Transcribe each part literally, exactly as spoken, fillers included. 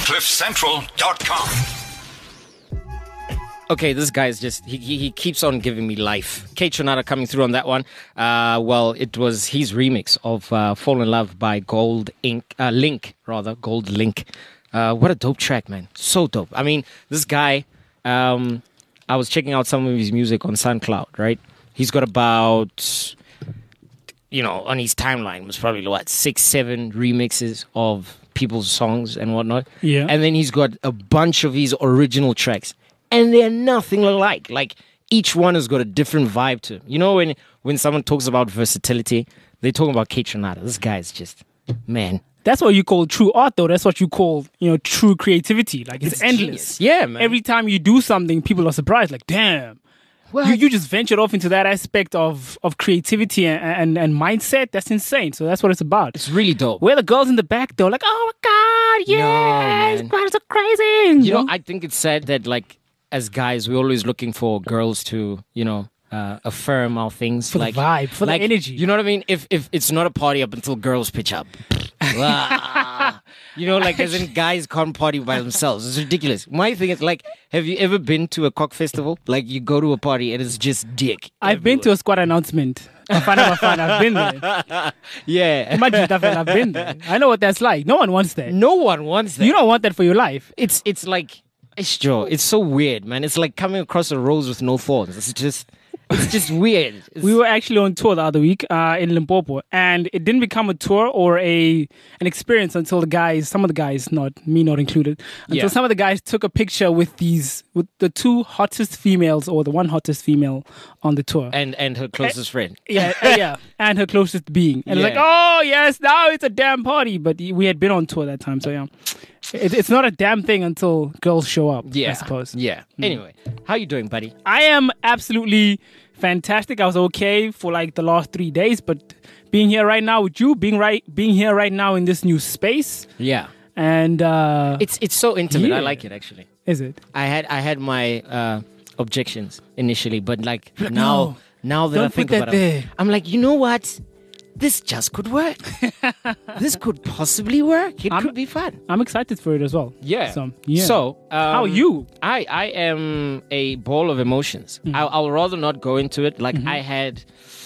cliff central dot com. Okay, this guy is just, he, he he keeps on giving me life. Kate Tronada coming through on that one. Uh, well, it was his remix of uh, Fall in Love by Gold Ink, uh, Link, rather, Gold Link. Uh, what a dope track, man. So dope. I mean, this guy, um, I was checking out some of his music on SoundCloud, right? He's got about, you know, on his timeline was probably, what, six, seven remixes of people's songs and whatnot. Yeah. And then he's got a bunch of his original tracks. And they're nothing alike. Like, each one has got a different vibe to it. You know, when when someone talks about versatility, they're talking about Kate Tronada. This guy's just, man. That's what you call true art, though. That's what you call, you know, true creativity. Like, it's, It's endless. genius. Yeah, man. Every time you do something, people are surprised. Like, damn. Well, You, you just ventured off into that aspect of, of creativity and, and, and mindset. That's insane. So that's what it's about. it's really dope. Where the girls in the back, though, like, oh my God, yeah, man. it's quite so crazy. You know, I think it's sad that, like, as guys, we're always looking for girls to, you know, uh, affirm our things. For the like, vibe, for the like, energy. You know what I mean? If if it's not a party up until girls pitch up. Ah. You know, like, as in guys can't party by themselves. It's ridiculous. My thing is, like, have you ever been to a cock festival? Like, you go to a party and it's just dick. I've been to a squad announcement. Bafana, Bafana, I've been there. Yeah. Imagine that, I've been there. I know what that's like. No one wants that. No one wants that. You don't want that for your life. It's it's like it's Joe. It's so weird, man. It's like coming across a rose with no thorns. It's just it's just weird. It's, We were actually on tour the other week uh, in Limpopo, and it didn't become a tour or a an experience until the guys, some of the guys, not me, not included, until Yeah. some of the guys took a picture with these, with the two hottest females or the one hottest female on the tour. and and her closest friend. yeah, uh, yeah, and her closest being, and it's like, Yeah. oh yes, now it's a damn party. But we had been on tour that time, so yeah, it, it's not a damn thing until girls show up. Yeah, I suppose. Yeah. Anyway, how you doing, buddy? I am absolutely fantastic. I was okay for like the last three days, but being here right now with you, being right, being here right now in this new space, Yeah. and uh, It's it's so intimate. I Yeah. like it actually. is it? I had I had my uh, objections initially, but like Like, now no, now that I don't think put about that it, there. I'm like, you know what? This just could work. This could possibly work. It I'm- could be fun. I'm excited for it as well. Yeah. So yeah. So, um, how are you? I, I am a ball of emotions. Mm-hmm. I, I'll rather not go into it. Like, I had.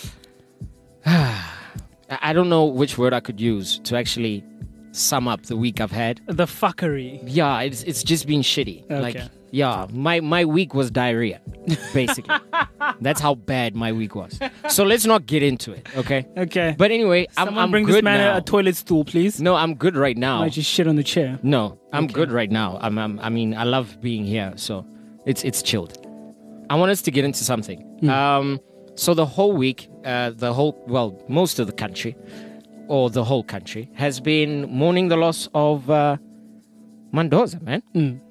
I don't know which word I could use to actually sum up the week I've had. The fuckery. Yeah, it's it's just been shitty. Like, Okay. yeah, my, my week was diarrhea, basically. That's how bad my week was. So let's not get into it, okay? Okay. But anyway, I'm, Someone I'm bring good this man now. a, a toilet stool, please. No, I'm good right now. Might just shit on the chair. No, I'm good right now. I'm, I'm, I mean, I love being here, so it's it's chilled. I want us to get into something. Um, so the whole week, uh, the whole, well, most of the country, or the whole country, has been mourning the loss of uh, Mendoza, man.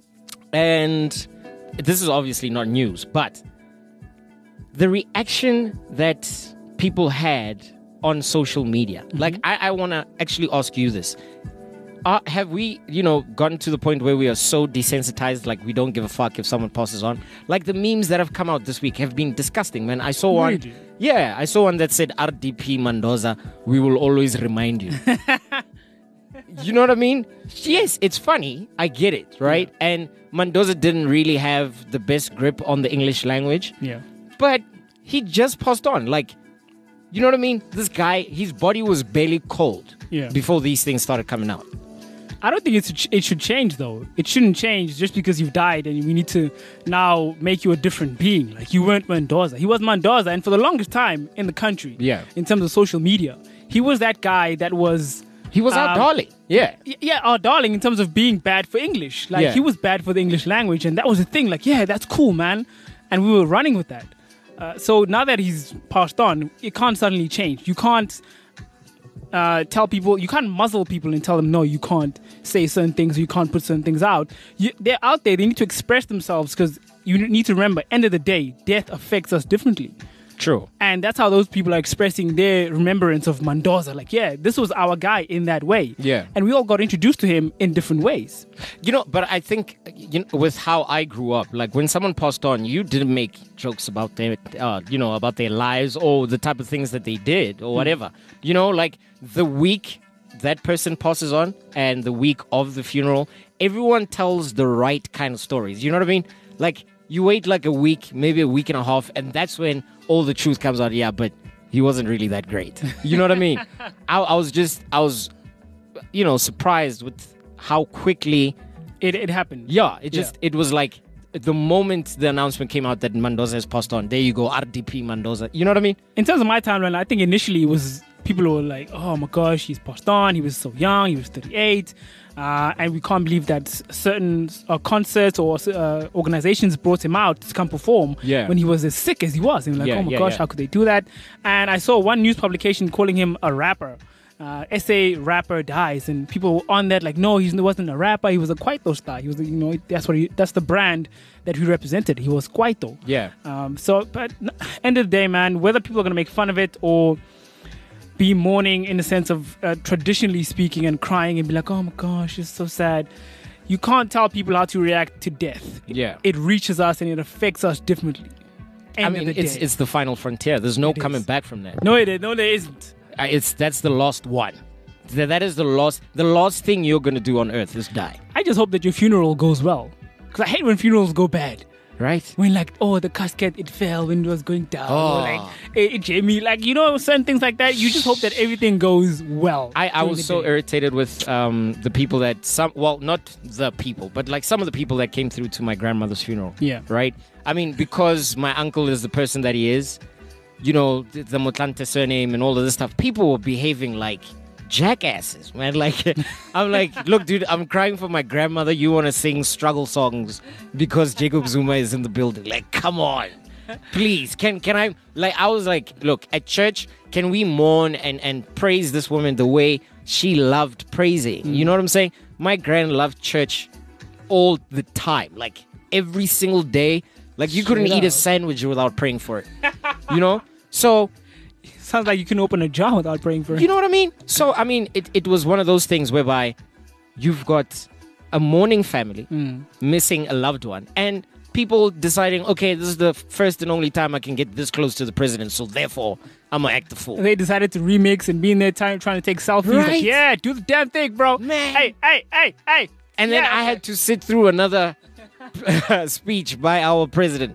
And this is obviously not news, but the reaction that people had on social media, like, I, I want to actually ask you this. Uh, have we, you know, gotten to the point where we are so desensitized, like we don't give a fuck if someone passes on? Like, the memes that have come out this week have been disgusting, man. I saw one. Really? Yeah, I saw one that said, R D P Mendoza, we will always remind you. You know what I mean? Yes, it's funny. I get it, right? And Mendoza didn't really have the best grip on the English language, Yeah. but he just passed on. Like, you know what I mean? This guy, his body was barely cold Yeah. before these things started coming out. I don't think it's, it should change, though. It shouldn't change just because you've died and we need to now make you a different being. Like, you weren't Mendoza. He was Mendoza, and for the longest time in the country, Yeah. in terms of social media, he was that guy that was... He was our Um, darling. Yeah. y- Yeah, our darling in terms of being bad for English. Like, Yeah. he was bad for the English language, and that was the thing. Like, yeah, that's cool, man. And we were running with that. Uh, so now that he's passed on, it can't suddenly change. You can't uh, tell people, you can't muzzle people and tell them, no, you can't say certain things, or you can't put certain things out. You, they're out there, they need to express themselves, because you need to remember, end of the day, death affects us differently. True. And that's how those people are expressing their remembrance of Mendoza. Like, yeah, this was our guy in that way. Yeah. And we all got introduced to him in different ways. You know, but I think, you know, with how I grew up, like, when someone passed on, you didn't make jokes about their, uh, you know, about their lives or the type of things that they did or whatever. You know, like, the week that person passes on and the week of the funeral, everyone tells the right kind of stories. You know what I mean? Like, you wait like a week, maybe a week and a half, and that's when all the truth comes out. Yeah, but he wasn't really that great. You know what I mean? I, I was just, I was, you know, surprised with how quickly It it happened. Yeah, it just it was like the moment the announcement came out that Mendoza has passed on. There you go, R D P Mendoza. You know what I mean? In terms of my timeline, I think initially it was people were like, "Oh my gosh, he's passed on. He was so young. He was thirty-eight, uh, and we can't believe that certain uh, concerts or uh, organizations brought him out to come perform Yeah. when he was as sick as he was." And like, Yeah, "Oh my yeah, gosh, yeah. how could they do that?" And I saw one news publication calling him a rapper. Uh, S A rapper dies, and people were on that like, no, he wasn't a rapper. He was a Kwaito star. He was, you know, that's what he, that's the brand that he represented. He was Kwaito. Yeah. Um, so, but n- end of the day, man, whether people are gonna make fun of it or be mourning in the sense of uh, traditionally speaking and crying and be like, oh my gosh, it's so sad. You can't tell people how to react to death. Yeah. It reaches us and it affects us differently. End I mean, of the it's day. it's the final frontier. There's no It coming is. back from that. no, it is. No, there isn't. Uh, It's that's the last one. Th- That is the last. The last thing you're gonna do on earth is die, I just hope that your funeral goes well. Because I hate when funerals go bad. right? When like, oh, the casket, it fell when it was going down. Oh. Or like, it, it Jamie, like, you know, certain things like that. You just hope that everything goes well. I, I during was the so day. irritated with um, the people that some well not the people but like some of the people that came through to my grandmother's funeral. Yeah. Right. I mean, because my uncle is the person that he is, you know, the, the Motlante surname and all of this stuff. People were behaving like jackasses, man. Like, I'm like, look, dude, I'm crying for my grandmother. You want to sing struggle songs because Jacob Zuma is in the building? Like, come on. Please, can can I like I was like, look, at church, can we mourn and, and praise this woman the way she loved praising? You know what I'm saying? My grand loved church all the time, like every single day. Like you couldn't Straight eat a up. sandwich without praying for it. You know? So Sounds like you can open a jar without praying for it. you know what I mean? So I mean it, it was one of those things whereby you've got a mourning family missing a loved one and people deciding, okay, this is the first and only time I can get this close to the president, so therefore I'm gonna act the fool. They decided to remix and be in their time trying to take selfies. Right. Like, yeah, do the damn thing, bro. Man. Hey, hey, hey, hey. And then Yeah, I had to sit through another speech by our president.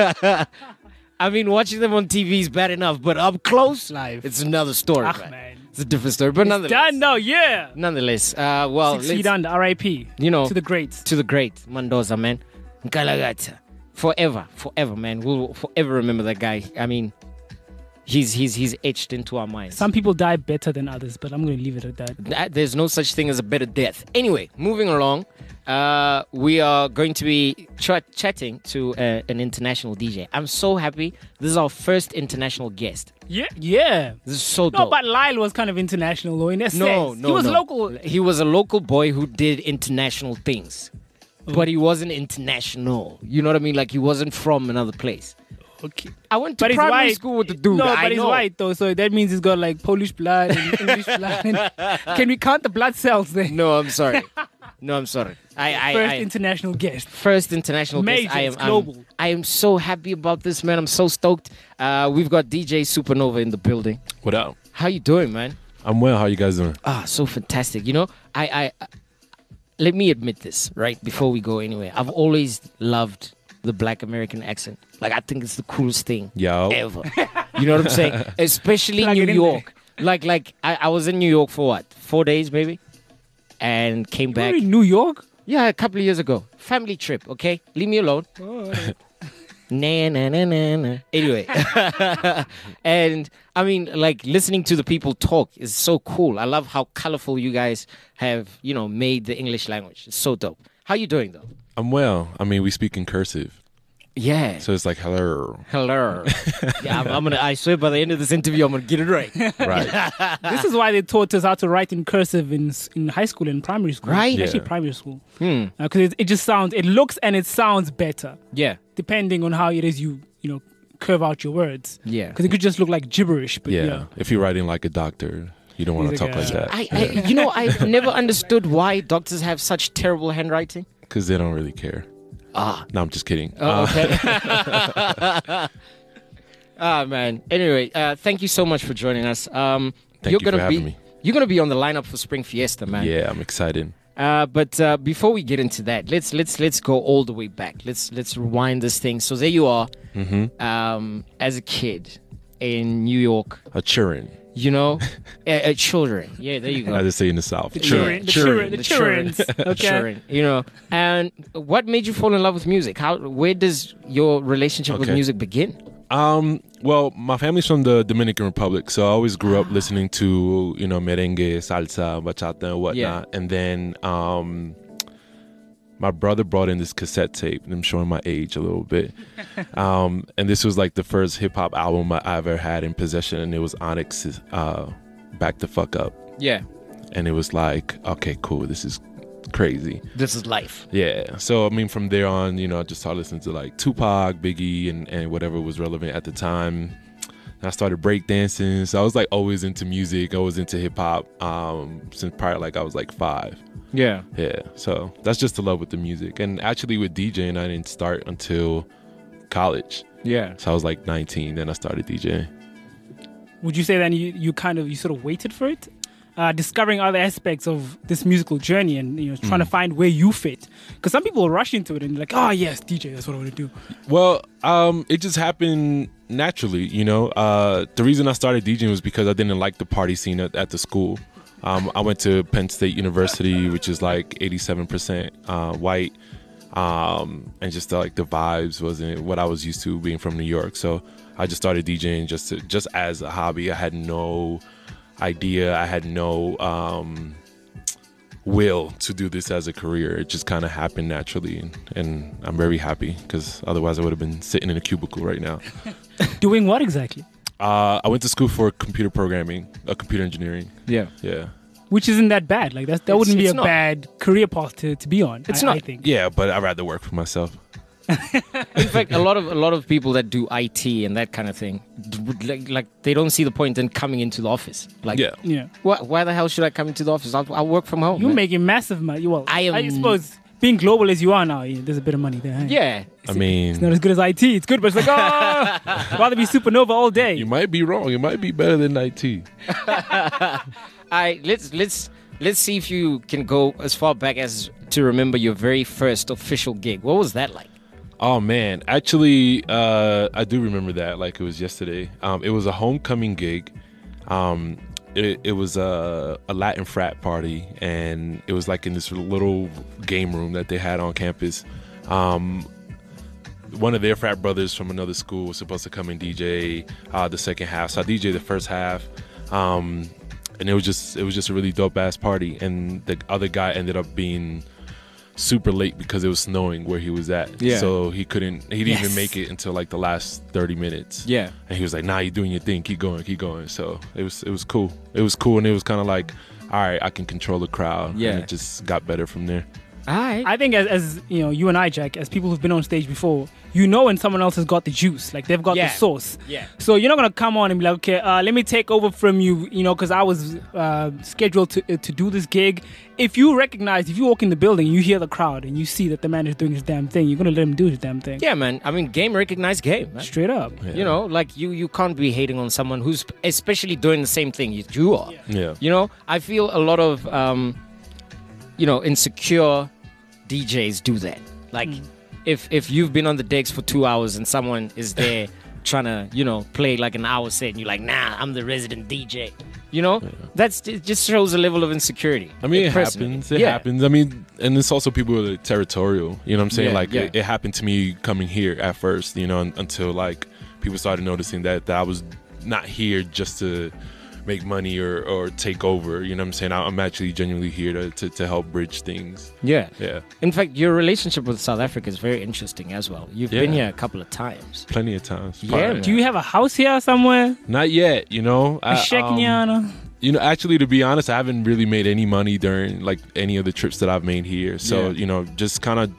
I mean, watching them on T V is bad enough, but up close, Live. it's another story. Ach, man. man. It's a different story, but nonetheless, Done, no, yeah. nonetheless, uh, well, Six let's- feet under, R I P. you know, To the greats. to the great Mendoza, man. Nkalagata. Forever, forever, man. We'll forever remember that guy. I mean, he's he's he's etched into our minds. Some people die better than others, but I'm going to leave it at that. That- there's no such thing as a better death. Anyway, moving along, uh, we are going to be ch- chatting to uh, an international D J. I'm so happy. This is our first international guest. Yeah, yeah. This is so No, dope. but Lyle was kind of international, though, in a no, sense. no, He was no. local. He was a local boy who did international things, but he wasn't international. You know what I mean? Like he wasn't from another place. Okay. I went to But he's primary white. school with the dude. No, I but he's know. white, though, so that means he's got, like, Polish blood and English blood. Can we count the blood cells there? No, I'm sorry. No, I'm sorry. I, I, First I international guest. first international Major, guest. I am it's global. I'm- I am so happy about this, man. I'm so stoked. Uh, we've got D J Supernova in the building. What up? How you doing, man? I'm well. How you guys doing? Ah, so fantastic. You know, I, I, let me admit this right before we go anywhere. I've always loved the Black American accent. Like I think it's the coolest thing Yo. ever. You know what I'm saying? Especially Plug New it in York. Like, like I, I was in New York for what? Four days, maybe, and came You back. were in New York? Yeah, a couple of years ago. Family trip, okay? Leave me alone. Nah, nah, nah, nah, nah. Anyway. And, I mean, like, listening to the people talk is so cool. I love how colorful you guys have, you know, made the English language. It's so dope. How you doing, though? I'm well. I mean, we speak in cursive, Yeah. so it's like hello. Hello. Yeah, I'm, I'm gonna. I swear, by the end of this interview, I'm gonna get it right. Right. This is why they taught us how to write in cursive in s- in high school and primary school. Right. Actually, Yeah. primary school. Hmm. Because it, it just sounds, it looks and it sounds better, Yeah. depending on how it is you, you know, curve out your words. Yeah. Because it could just look like gibberish. But Yeah. yeah. If you're writing like a doctor, you don't want to He's talk like, like uh, that I, I, you know, I never understood why doctors have such terrible handwriting. because they don't really care. Ah. No, I'm just kidding. Oh, Uh, okay. Ah, man. Anyway, uh, thank you so much for joining us. Um, Thank you're you for gonna having be me. You're gonna be on the lineup for Spring Fiesta, man. Yeah, I'm excited. Uh, but uh, before we get into that, let's let's let's go all the way back. Let's let's rewind this thing. So there you are, Mm-hmm. um, as a kid in New York. A children. You know, uh, uh, children. Yeah, there you go. I just say in the South. The Children. children, the Children. children, the children. Okay. Children, you know. And what made you fall in love with music? How? Where does your relationship with Okay. music begin? Um, well, my family's from the Dominican Republic, so I always grew up listening to, you know, merengue, salsa, bachata, and whatnot. Yeah. And then um, my brother brought in this cassette tape, and I'm showing my age a little bit. um, and this was like the first hip hop album I ever had in possession, and it was Onyx's uh, Back the Fuck Up. Yeah, And it was like, okay, cool, this is crazy. this is life. Yeah. So, I mean, from there on, you know, I just started listening to like Tupac, Biggie, and, and whatever was relevant at the time. And I started breakdancing. So I was like always into music. I was into hip hop um, since prior, like I was like five. Yeah. Yeah. So that's just the love with the music. And actually with DJing, I didn't start until college. Yeah. So I was like nineteen. Then I started DJing. Would you say then you, you kind of you sort of waited for it, uh, discovering other aspects of this musical journey, and you know trying to find where you fit? Because some people rush into it and they're like, oh yes, D J, that's what I want to do. Well, um, it just happened naturally, you know. Uh, the reason I started DJing was because I didn't like the party scene at, at the school. Um, I went to Penn State University, which is like eighty-seven percent uh, white, um, and just uh, like the vibes wasn't what I was used to being from New York. So I just started DJing just to, just as a hobby. I had no idea. I had no um, will to do this as a career. It just kind of happened naturally, and, and I'm very happy because otherwise I would have been sitting in a cubicle right now. Doing what exactly? Uh, I went to school for computer programming, uh, computer engineering. Yeah. Yeah, Which isn't that bad. Like that's, that It's- wouldn't be it's a not. bad career path to, to be on. It's I, not. I think. yeah, but I'd rather work for myself. In fact, a lot of a lot of people that do I T and that kind of thing, d- would like, like they don't see the point in coming into the office. Like, Yeah, Yeah. why, why the hell should I come into the office? I'll, I'll work from home. You're man. making massive money. Well, I am- I suppose being global as you are now, yeah, there's a bit of money there. huh? Yeah. I mean, It's not as good as I T. It's good, but it's like, oh, I'd rather be supernova all day. you might be wrong. It might be better than I T. I let's let's let's see if you can go as far back as to remember your very first official gig. What was that like? Oh man, actually, uh, I do remember that like it was yesterday. Um, it was a homecoming gig. Um, it, it was a, a Latin frat party, and it was like in this little game room that they had on campus. Um, one of their frat brothers from another school was supposed to come and D J uh, the second half. So I D J'd the first half, um, and it was just it was just a really dope ass party. And the other guy ended up being super late because it was snowing where he was at. Yeah. So he couldn't. He didn't Yes. even make it until like the last thirty minutes. Yeah. And he was like, "Nah, you're doing your thing. Keep going, keep going." So it was it was cool. It was cool, and it was kind of like, all right, I can control the crowd. Yeah. And it just got better from there. All right. I think as, as you know, you and I, Jack, as people who've been on stage before, you know when someone else has got the juice, like they've got Yeah. the sauce. Yeah. So you're not gonna come on and be like, okay, uh, let me take over from you, you know, because I was uh, scheduled to uh, to do this gig. If you recognize, if you walk in the building, you hear the crowd, and you see that the man is doing his damn thing, you're gonna let him do his damn thing. Yeah, man. I mean, game recognized game. Man. Straight up. Yeah. You know, like you you can't be hating on someone who's especially doing the same thing you, you are. Yeah. You know, I feel a lot of um, you know, insecure D Js do that. Like, if if you've been on the decks for two hours and someone is there trying to, you know, play like an hour set, and you're like, nah, I'm the resident D J. You know, that's it. Just shows a level of insecurity. I mean, it personally. happens. It Yeah. happens. I mean, and it's also people who are territorial. You know what I'm saying? Yeah, like, yeah. It, it happened to me coming here at first, you know, un- until like people started noticing that, that I was not here just to make money or, or take over. You know what I'm saying? I- I'm actually genuinely here to, to, to help bridge things. Yeah. Yeah. In fact, your relationship with South Africa is very interesting as well. You've been Yeah. here a couple of times. Plenty of times. Yeah, Fine. man. Do you have a house here somewhere? Not yet, you know. A I- shack um, nyana? You know, actually, to be honest, I haven't really made any money during like any of the trips that I've made here. So, Yeah. you know, just kind of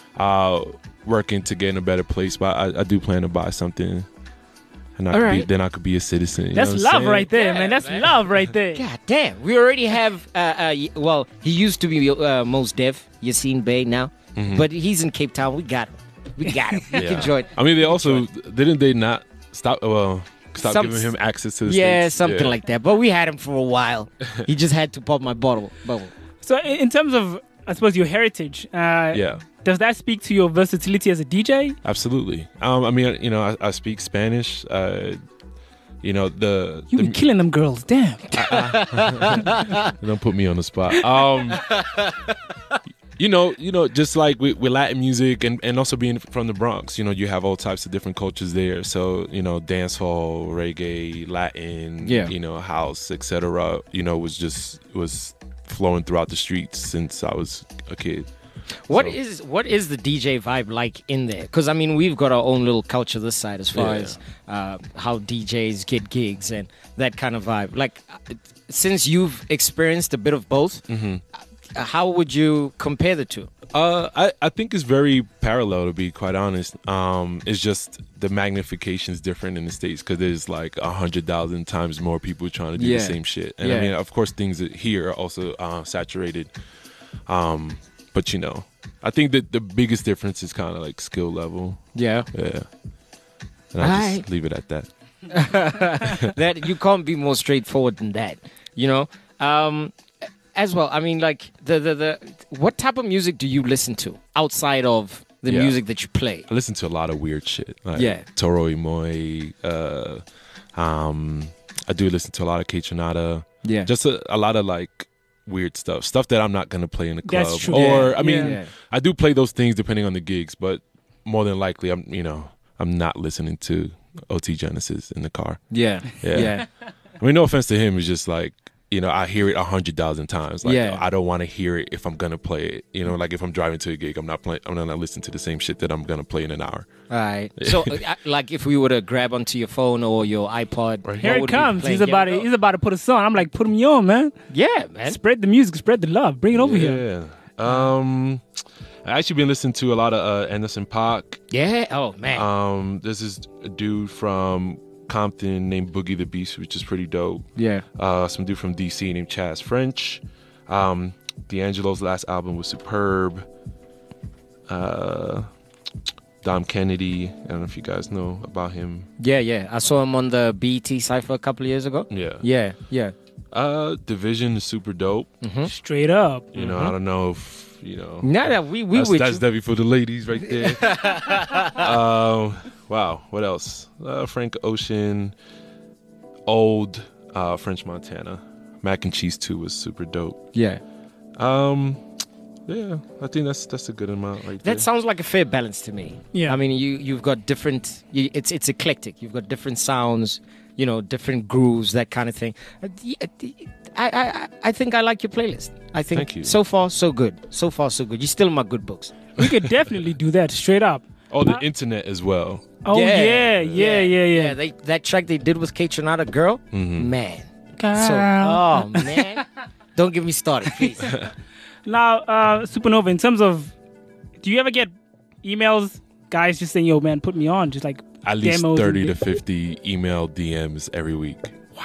uh, working to get in a better place. But I, I do plan to buy something, and I All could be, right. then I could be a citizen. you That's know what I'm love saying? right there, Yeah, man. That's man. love right there. God damn. We already have, uh, uh, y- well, he used to be uh, Mos Def, Yassine Bey now, but he's in Cape Town. We got him. We got him. We Mm-hmm. Yeah. can join. I mean, they also didn't they not stop? Well, Stop Some- giving him access to the Yeah, States. something like that. But we had him for a while. He just had to pop my bottle. bubble. So, in, in terms of, I suppose, your heritage, uh, Yeah. does that speak to your versatility as a D J? Absolutely. Um, I mean, you know, I, I speak Spanish. Uh, you know, the, You the be killing them girls, damn. don't put me on the spot. Um, you know, you know, just like with, with Latin music and, and also being from the Bronx, you know, you have all types of different cultures there. So, you know, dancehall, reggae, Latin, Yeah. you know, house, et cetera. You know, was just was flowing throughout the streets since I was a kid. What So- is what is the D J vibe like in there? Because I mean, we've got our own little culture this side as far Yeah. as uh, how D Js get gigs and that kind of vibe. Like, uh, since you've experienced a bit of both, Mm-hmm. uh, how would you compare the two? Uh, I, I think it's very parallel, to be quite honest. Um, it's just the magnification is different in the States because there's like a hundred thousand times more people trying to do Yeah. the same shit. And Yeah. I mean, of course, things here are also uh, saturated. Um, but you know, I think that the biggest difference is kind of like skill level. Yeah, Yeah. And I Alright. just leave it at that. that you can't be more straightforward than that. You know. Um, as well, I mean, like the, the the what type of music do you listen to outside of the Yeah. music that you play? I listen to a lot of weird shit. Like Yeah. Toro y Moi. Uh, um, I do listen to a lot of K Tronada. Yeah, Just a, a lot of like weird stuff, stuff that I'm not gonna play in the club. That's true. Or Yeah, I mean, yeah. I do play those things depending on the gigs, but more than likely, I'm you know I'm not listening to O T Genesis in the car. yeah, Yeah. yeah. I mean, no offense to him, it's just like you know I hear it a hundred thousand times. Like Yeah. I don't want to hear it if I'm gonna play it. You know, like if I'm driving to a gig, I'm not playing. I'm not gonna listen to the same shit that I'm gonna play in an hour. All right. So, uh, like, if we were to grab onto your phone or your iPod, what Here would it we be comes. playing? He's about Here to, we go. he's about to put a song. I'm like, put me on, man. Yeah, man. Spread the music, spread the love. Bring it over here. Yeah. Um, I actually been listening to a lot of uh, Anderson .Paak. Yeah. Oh man. Um, this is a dude from Compton named Boogie the Beast, which is pretty dope. yeah. Uh, some dude from D C named Chaz French. Um, D'Angelo's last album was superb. Uh, Dom Kennedy. I don't know if you guys know about him. Yeah. Yeah. I saw him on the B E T Cypher a couple of years ago. Yeah. Yeah. Yeah. Uh, Division is super dope. Straight up. You know, I don't know if you know. No, no, we we that's with that's you. definitely for the ladies right there. um, wow, what else? Uh, Frank Ocean, old uh, French Montana, Mac and Cheese two was super dope. Yeah. Um, yeah, I think that's that's a good amount right there. That sounds like a fair balance to me. Yeah. I mean, you you've got different. You, it's it's eclectic. You've got different sounds. You know, different grooves, that kind of thing. Uh, y- uh, I I I think I like your playlist. I think Thank you. so far so good. So far so good. You're still in my good books. We could definitely do that straight up. Oh, the internet as well. Oh, yeah, yeah, yeah, yeah. They that track they did with K Tronada, Girl, Mm-hmm. man. Girl. So, oh man, don't get me started, please. Now, uh, Supernova, in terms of, do you ever get emails, guys just saying, yo, man, put me on? Just like At least demos thirty and- to fifty email D Ms every week,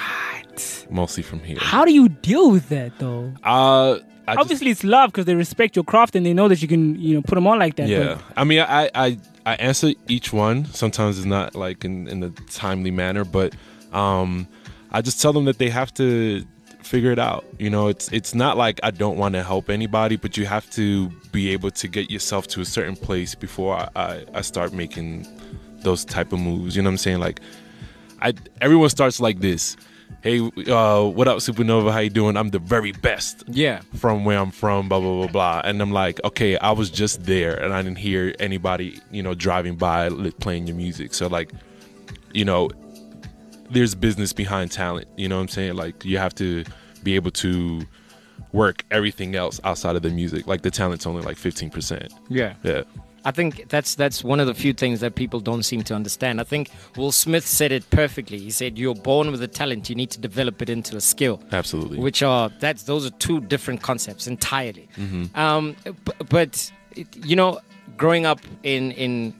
What? mostly from here. How do you deal with that, though? Uh, I just- Obviously, it's love because they respect your craft and they know that you can, you know, put them on like that. Yeah, I mean, I, I I answer each one. Sometimes it's not like in, in a timely manner, but um, I just tell them that they have to figure it out. You know, it's it's not like I don't want to help anybody, but you have to be able to get yourself to a certain place before I, I, I start making those type of moves. You know what I'm saying? Like, I everyone starts like this. Hey, uh, what up, Supernova? How you doing? I'm the very best Yeah. from where I'm from, blah, blah, blah, blah. And I'm like, okay, I was just there and I didn't hear anybody, you know, driving by li- playing your music. So, like, you know, there's business behind talent. You know what I'm saying? Like, you have to be able to work everything else outside of the music. Like, the talent's only like fifteen percent. Yeah. Yeah. I think that's that's one of the few things that people don't seem to understand. I think Will Smith said it perfectly. He said, "You're born with a talent. You need to develop it into a skill." Absolutely. Which are that's those are two different concepts entirely. Um, b- but it, you know, growing up in in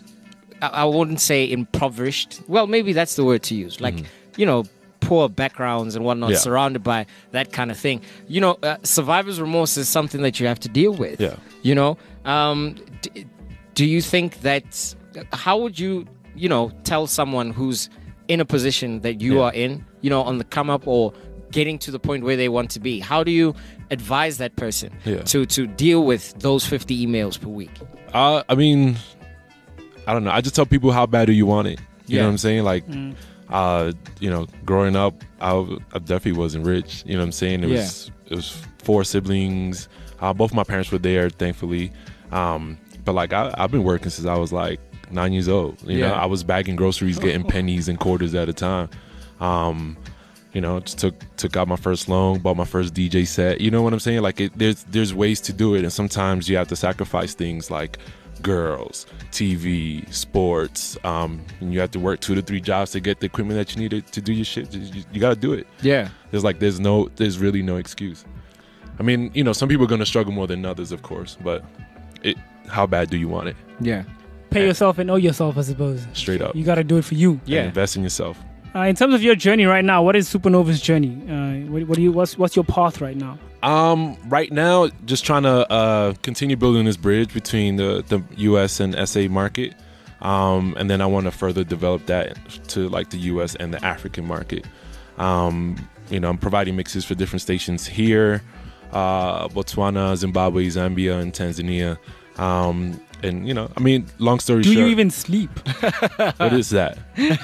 I, I wouldn't say impoverished. Well, maybe that's the word to use. Like you know. Poor backgrounds and whatnot, Yeah. surrounded by that kind of thing. You know, uh, survivor's remorse is something that you have to deal with. Yeah. You know, um, d- do you think that? How would you, you know, tell someone who's in a position that you Yeah. are in, you know, on the come up or getting to the point where they want to be, how do you advise that person Yeah. to to deal with those fifty emails per week? Uh, I mean, I don't know. I just tell people, how bad do you want it? You Yeah. know what I'm saying? Like, uh, you know, growing up, I, w- I definitely wasn't rich. You know what I'm saying? It was it was four siblings. Uh, both my parents were there, thankfully. Um, but like, I, I've been working since I was like nine years old. You Yeah. know, I was bagging groceries, getting pennies and quarters at a time. Um, you know, just took took out my first loan, bought my first D J set. You know what I'm saying? Like, it, there's there's ways to do it, and sometimes you have to sacrifice things like girls, T V, sports. Um, and you have to work two to three jobs to get the equipment that you need to, to do your shit. You, you got to do it. Yeah. There's like there's no there's really no excuse. I mean, you know, some people are gonna struggle more than others, of course, but it how bad do you want it? Yeah. Pay yourself and know yourself, I suppose. Straight up. You got to do it for you. Yeah. And invest in yourself. Uh, in terms of your journey right now, what is Supernova's journey? Uh, what, what do you? What's what's your path right now? Um, right now, just trying to uh, continue building this bridge between the, the U S and S A market, um, and then I want to further develop that to like the U S and the African market. Um, you know, I'm providing mixes for different stations here, uh, Botswana, Zimbabwe, Zambia, and Tanzania. Um, and you know, I mean, long story Do short, you even sleep? what is that?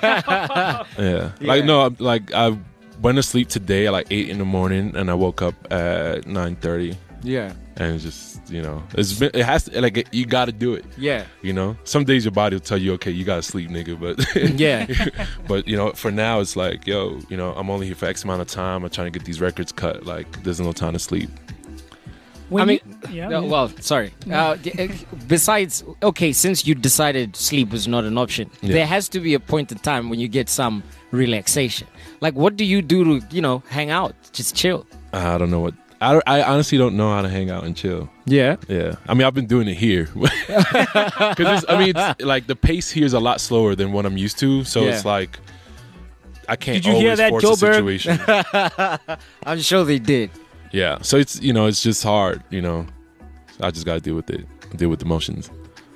yeah. Like, no, I'm- like I went to sleep today at like eight in the morning, and I woke up at nine thirty, Yeah. and it's just, you know, it's been, it has to, like, you got to do it. Yeah. You know, some days your body will tell you, okay, you got to sleep, nigga. But Yeah. but you know, for now, it's like, yo, you know, I'm only here for X amount of time. I'm trying to get these records cut. Like, there's no time to sleep. When I mean, you- yeah, no, yeah. well, sorry. Uh, d- uh, besides, okay, since you decided sleep was not an option, Yeah. there has to be a point in time when you get some relaxation. Like, what do you do to, you know, hang out, just chill? I don't know what. I, I honestly don't know how to hang out and chill. Yeah. Yeah, I mean, I've been doing it here because I mean, it's, like the pace here is a lot slower than what I'm used to, so Yeah. it's like I can't. Did you always hear that, force Joe a Berg? situation. I'm sure they did. Yeah, so it's, you know, it's just hard. You know, I just got to deal with it, deal with the emotions.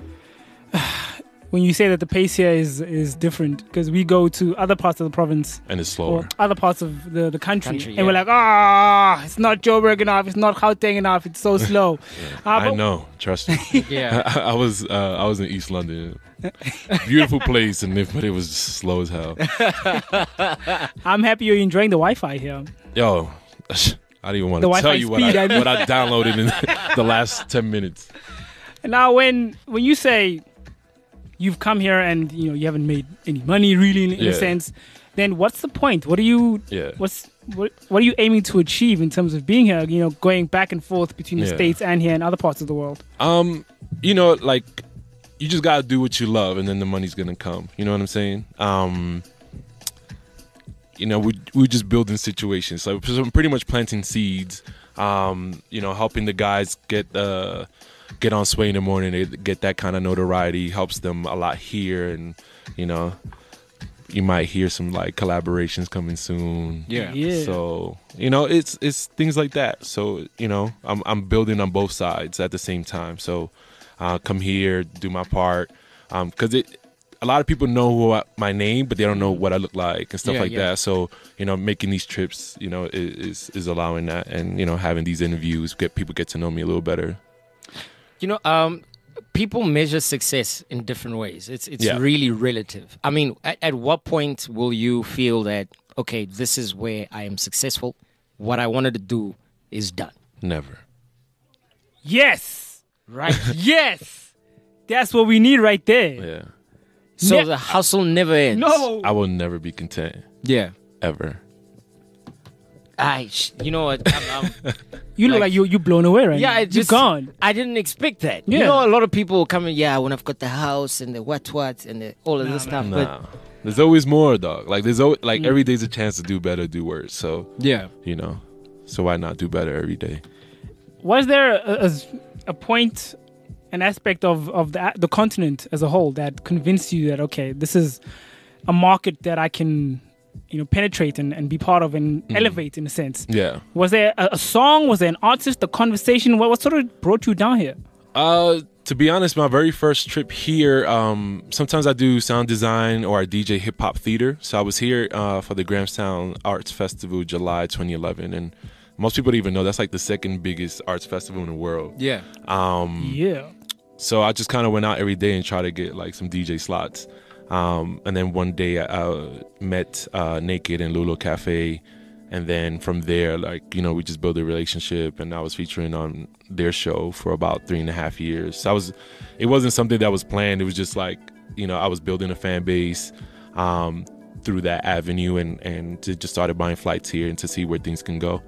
When you say that the pace here is is different, because we go to other parts of the province And it's or slower. other parts of the, the country, Country, and yeah. we're like, ah, it's not Joburg enough, it's not Gauteng enough, it's so slow. Uh, I but- know. Trust me. Yeah. I, I was uh, I was in East London, beautiful place, and if, but it was just slow as hell. I'm happy you're enjoying the Wi-Fi here. Yo, I don't even want The to tell Wi-Fi you what speed, I, I mean. what I downloaded in the last ten minutes. And now, when when you say you've come here and you know you haven't made any money really in, in Yeah. a sense, then what's the point? What are you? Yeah. What's what? What are you aiming to achieve in terms of being here? You know, going back and forth between the Yeah. states and here and other parts of the world. Um, you know, like you just gotta do what you love, and then the money's gonna come. You know what I'm saying? Um, you know, we we're just building situations. So, so I'm pretty much planting seeds. Um, you know, helping the guys get uh get on Sway in the morning. They get that kind of notoriety helps them a lot here, and you know, you might hear some like collaborations coming soon. Yeah. Yeah. So you know, it's it's things like that. So you know, I'm I'm building on both sides at the same time. So uh, come here, do my part, because it. A lot of people know who I, my name, but they don't know what I look like and stuff Yeah, like yeah. that. So you know, making these trips, you know, is is allowing that, and you know, having these interviews, get people get to know me a little better. You know, um, people measure success in different ways. It's it's Yeah. really relative. I mean, at, at what point will you feel that, okay, this is where I am successful? What I wanted to do is done. Never. Yes, Right? yes, that's what we need right there. Yeah. So Ne- the hustle never ends. No, I will never be content Yeah. ever. I, sh- you know what? I'm, I'm, you look like- like you you blown away right yeah, now. I just You're gone. I didn't expect that. Yeah. You know, a lot of people come in. Yeah, when I've got the house and the what what and the, all of this stuff. But Nah. There's always more, dog. Like there's always like every day's a chance to do better, do worse. So yeah, you know, so why not do better every day? Was there a, a, a point, an aspect of of the the continent as a whole that convinced you that okay, this is a market that I can, you know, penetrate and, and be part of and elevate in a sense? Yeah. Was there a, a song? Was there an artist? A conversation? What what sort of brought you down here? Uh, To be honest, my very first trip here, um, sometimes I do sound design or I D J hip hop theater. So I was here uh, for the Grahamstown Arts Festival, July twenty eleven, and most people don't even know that's like the second biggest arts festival in the world. Yeah. Um, Yeah. So I just kind of went out every day and tried to get like some D J slots. Um, and then one day I uh, met uh, Naked in Lulu Cafe. And then from there, like, you know, we just built a relationship, and I was featuring on their show for about three and a half years. So I was, it wasn't something that was planned. It was just like, you know, I was building a fan base um, through that avenue, and, and to just started buying flights here and to see where things can go.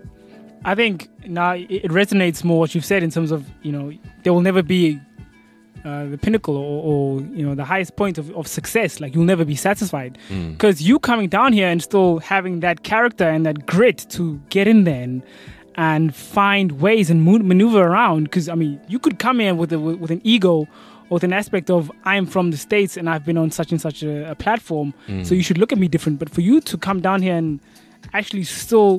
I think now it resonates more what you've said in terms of, you know, there will never be uh, the pinnacle or, or, you know, the highest point of, of success. Like, you'll never be satisfied. Because you coming down here and still having that character and that grit to get in there and, and find ways and mo- maneuver around. Because, I mean, you could come in with, a, with an ego or with an aspect of, I'm from the States and I've been on such and such a, a platform, so you should look at me different. But for you to come down here and actually still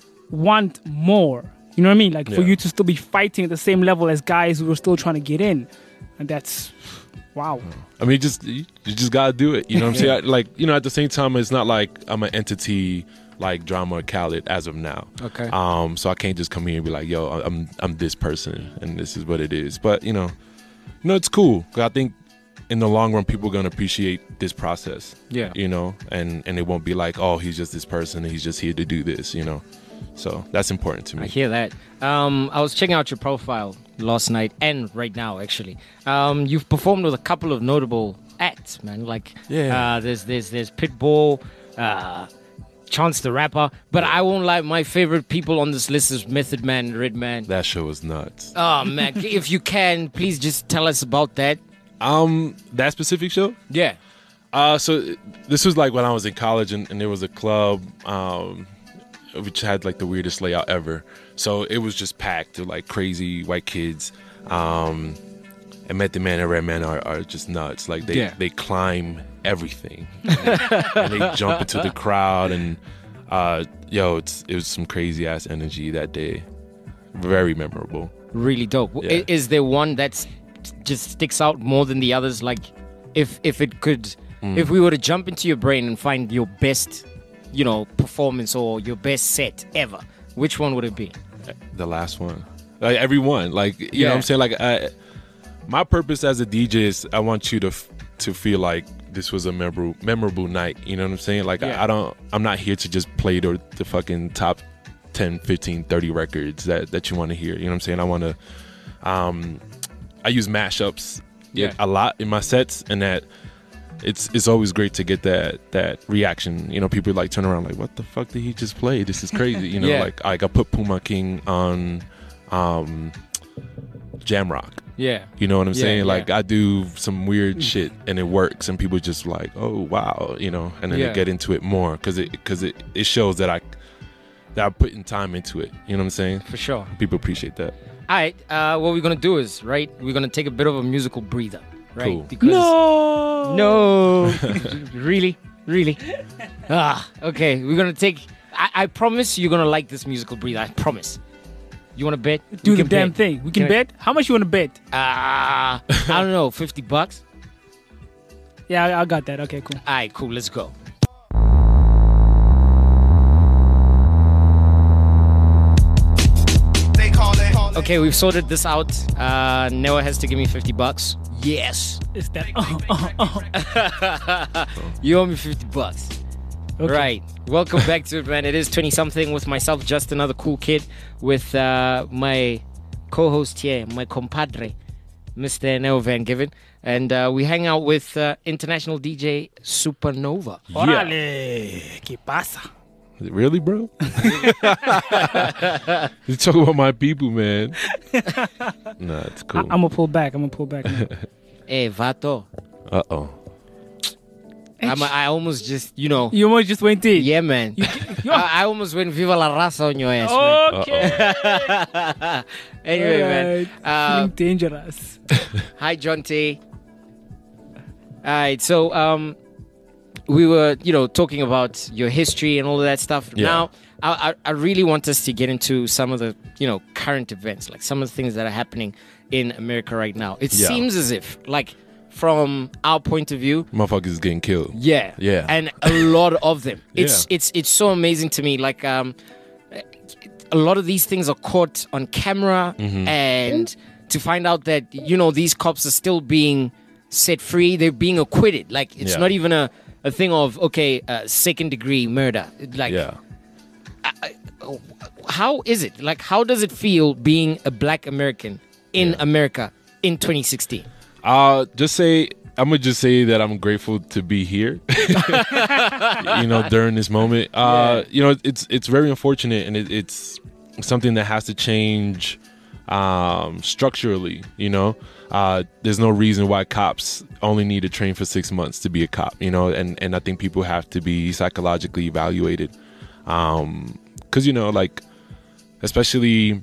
want more, you know what I mean? Like, for Yeah. you to still be fighting at the same level as guys who are still trying to get in. And that's, wow. I mean, just you just gotta do it. You know what I'm saying? I- Like, you know, at the same time, it's not like I'm an entity like Drama or Khaled as of now. Okay. Um, so I can't just come here and be like, yo, I'm I'm this person and this is what it is. But you know, you know, it's cool. 'Cause I think in the long run, people are gonna appreciate this process. Yeah. You know, and and it won't be like, oh, he's just this person and he's just here to do this. You know, so that's important to me. I hear that. Um, I was checking out your profile last night and right now, actually. Um, you've performed with a couple of notable acts, man. Like, Yeah. uh, there's there's there's Pitbull, uh, Chance the Rapper. But I won't lie, my favorite people on this list is Method Man, Redman. That show was nuts. Oh man, if you can, please just tell us about that. Um, that specific show. Yeah. Uh, so this was like when I was in college, and, and there was a club um, which had like the weirdest layout ever. So it was just packed with like crazy white kids. Um, and Method Man and Redman are, are just nuts. Like they, Yeah. they climb everything, and they jump into the crowd. And uh, yo, it's it was some crazy ass energy that day. Very memorable. Really dope. Yeah. I- Is there one that just sticks out more than the others? Like, if if it could, if we were to jump into your brain and find your best, you know, performance or your best set ever, which one would it be? The last one, like every one, like you Yeah. know what I'm saying. Like I, my purpose as a D J is I want you to f- to feel like this was a memorable memorable night. You know what I'm saying? Like Yeah. I, I don't, I'm not here to just play the the fucking top ten, fifteen, thirty records that that you want to hear. You know what I'm saying? I want to, um, I use mashups Yeah. a lot in my sets, and that. It's it's always great to get that that reaction. You know, people like turn around like, what the fuck did he just play? This is crazy. You know, Yeah. like like I put Puma King on um Jamrock. Yeah. You know what I'm Yeah, saying? yeah. Like I do some weird shit and it works, and people just like, oh wow, you know, and then Yeah. they get into it more because it because it, it shows that I that I'm putting time into it. You know what I'm saying? For sure. People appreciate that. All right. Uh, what we're gonna do is right. We're gonna take a bit of a musical breather, right? Cool. Because No! no, really, really. Ah, okay. We're gonna take. I, I promise you're gonna like this musical breather. I promise. You want to bet? Do We the can damn bet. thing. We can, Can I- bet? How much you want to bet? Ah, I don't know. Fifty bucks. Yeah, I, I got that. Okay, cool. All right, cool. Let's go. They call it. Okay, we've sorted this out. Uh, Noah has to give me fifty bucks. Yes. It's that. Uh, uh, uh. You owe me fifty bucks. Okay. Right. Welcome back to it, man. It is twenty something with myself, just another cool kid, with uh, my co-host here, my compadre, Mister Neo Van Given, and uh, we hang out with uh, international D J Supernova. Órale, ¿qué pasa? Really, bro? You talk about my people, man. Nah, it's I, cool. I'm gonna pull back. I'm gonna pull back. now. Hey, Vato. Uh oh. I'm, I almost just, you know, You almost just went in. yeah, man. You- I, I almost went Viva la Raza on your ass, man. Okay. Anyway, man. Alright. Uh, Feeling dangerous. Hi, John T. All right, so um, we were, you know, talking about your history and all of that stuff. Yeah. Now, I, I I really want us to get into some of the you know current events, like some of the things that are happening in America right now. It Yeah. seems as if, like, from our point of view, Motherfuckers getting killed. yeah, Yeah. and a lot of them. It's Yeah. it's it's so amazing to me. Like, um, a lot of these things are caught on camera, Mm-hmm. and to find out that you know these cops are still being set free, they're being acquitted. Like, it's Yeah. not even a, a thing of okay, uh, second degree murder. Like, Yeah. how is it? Like, how does it feel being a Black American in Yeah. America in twenty sixteen? Uh, just say I'm gonna just say that I'm grateful to be here. you know, during this moment, uh, you know, it's it's very unfortunate, and it, it's something that has to change um, structurally. You know, uh, there's no reason why cops only need to train for six months to be a cop. You know, and and I think people have to be psychologically evaluated, um, because you know, like, especially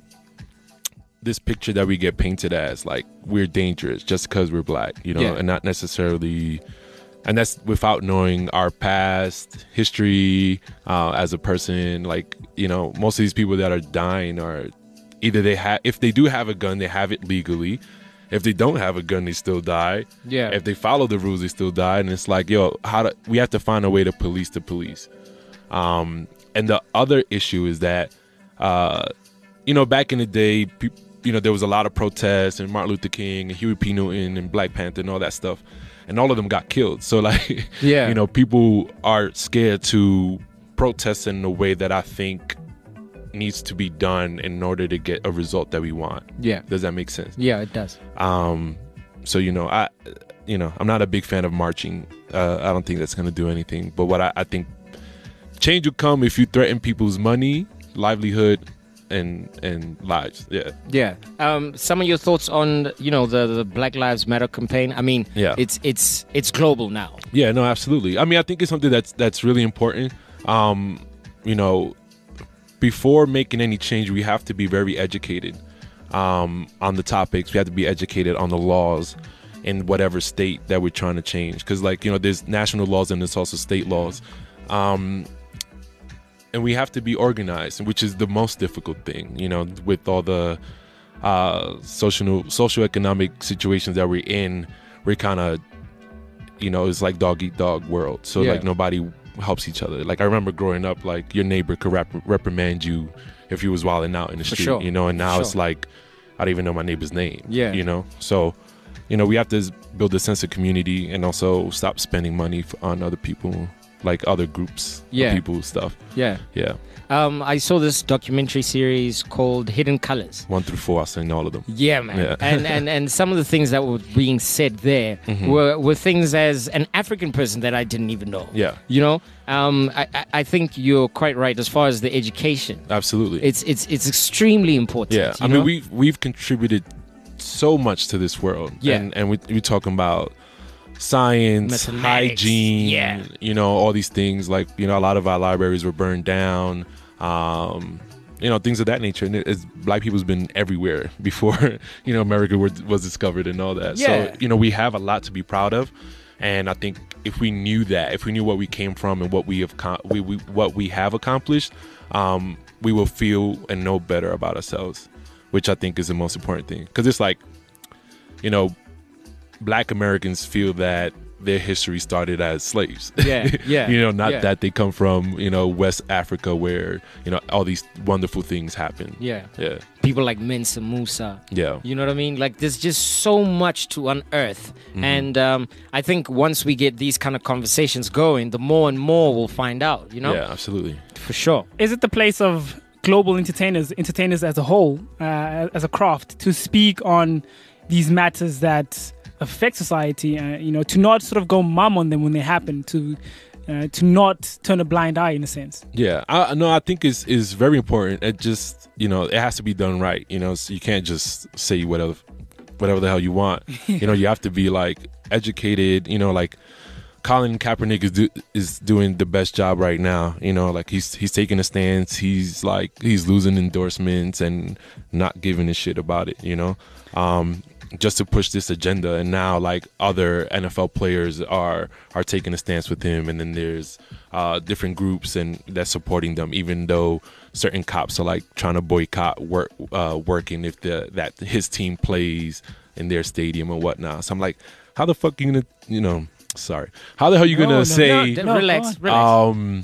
this picture that we get painted as like we're dangerous just because we're black, you know, Yeah. and not necessarily, and that's without knowing our past history uh, as a person. Like, you know, most of these people that are dying are either they have, if they do have a gun, they have it legally. If they don't have a gun, they still die. Yeah. If they follow the rules, they still die. And it's like, yo, how do we have to find a way to police the police? Um, and the other issue is that, uh, you know, back in the day, pe- you know, there was a lot of protests, and Martin Luther King and Huey P. Newton and Black Panther and all that stuff, and all of them got killed. So, like, Yeah. you know, people are scared to protest in a way that I think needs to be done in order to get a result that we want. Yeah. Does that make sense? Yeah, it does. Um, so, you know, I, you know, I'm not a big fan of marching. Uh, I don't think that's going to do anything. But what I, I think change will come if you threaten people's money, livelihood, and and lives. Yeah. Yeah. Um, some of your thoughts on you know the, the Black Lives Matter campaign. I mean, Yeah. it's it's it's global now. Yeah, no, absolutely. I mean, I think it's something that's that's really important. Um, you know, before making any change, we have to be very educated um, on the topics. We have to be educated on the laws in whatever state that we're trying to change. Because, like, you know, there's national laws and there's also state laws. Um, and we have to be organized, which is the most difficult thing, you know, with all the uh, social socioeconomic situations that we're in. We're kind of, you know, it's like dog eat dog world. So Yeah. like nobody helps each other. Like I remember growing up, like your neighbor could rep- reprimand you if you was wilding out in the For street, sure. you know, and now For it's sure. like I don't even know my neighbor's name. Yeah. You know, so you know we have to build a sense of community and also stop spending money f- on other people, like other groups, of Yeah. people stuff. Yeah. Yeah, Um, I saw this documentary series called Hidden Colors. one through four, I've seen all of them. Yeah, man. Yeah. and, and and some of the things that were being said there Mm-hmm. were, were things as an African person that I didn't even know. Yeah. You know, um, I, I- I think you're quite right as far as the education. Absolutely. It's it's it's extremely important. Yeah, you I know? mean, we've we've contributed so much to this world. Yeah. and and we we talking about science, Mathematics, hygiene, yeah. you know, all these things. Like, you know, a lot of our libraries were burned down. Um, you know, things of that nature. And it, it's, black people's been everywhere before, you know, America were, was discovered and all that. Yeah. So, you know, we have a lot to be proud of. And I think if we knew that, if we knew what we came from and what we have, com- we, we what we have accomplished, um, we will feel and know better about ourselves, which I think is the most important thing. Because it's like, you know, black Americans feel that their history started as slaves. Yeah, yeah, you know, not yeah. that they come from, you know, West Africa where, you know, all these wonderful things happen. Yeah. Yeah. People like Mensa Musa. Yeah. You know what I mean? Like, there's just so much to unearth. Mm-hmm. And um, I think once we get these kind of conversations going, the more and more we'll find out, you know? Yeah, absolutely. For sure. Is it the place of global entertainers, entertainers as a whole, uh, as a craft, to speak on these matters that affect society? Uh, you know, to not sort of go mum on them when they happen, to uh, to not turn a blind eye, in a sense. Yeah, I no, I think it's is very important. It just, you know, it has to be done right. You know, so you can't just say whatever, whatever the hell you want. You know, you have to be like educated. You know, like Colin Kaepernick is do, is doing the best job right now. You know, like he's he's taking a stance. He's like he's losing endorsements and not giving a shit about it. You know, um, just to push this agenda. And now like other N F L players are are taking a stance with him. And then there's uh, different groups and that's supporting them, even though certain cops are like trying to boycott work uh, working if the that his team plays in their stadium and whatnot. So I'm like, how the fuck you gonna you know? Sorry. How the hell are you No, gonna no, say, no, relax, go relax. um,